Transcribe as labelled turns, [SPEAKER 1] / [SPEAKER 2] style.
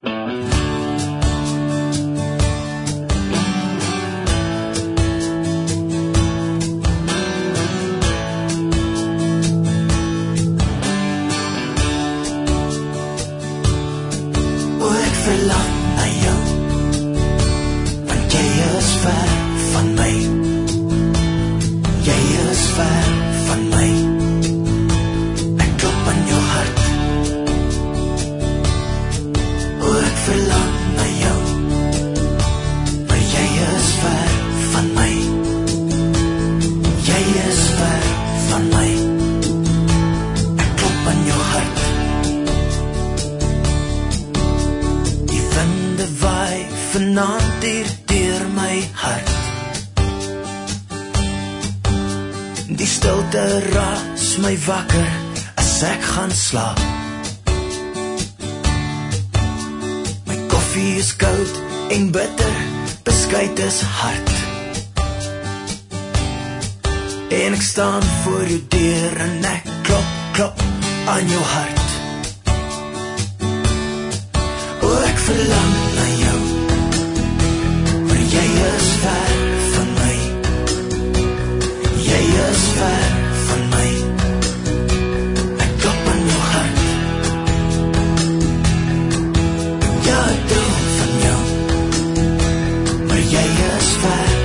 [SPEAKER 1] Vanaand hier deur my hart. Die stilte raas my wakker as ek gaan slaap. My koffie is koud en bitter, beskuit is hard. En ek staan voor jou deur en ek klop, klop aan jou hart. O, ek verlang na jou. Jy is ver van my. Jy is ver van my. Ek klop aan jou hart. Ja, ek droom van jou. Maar jy is ver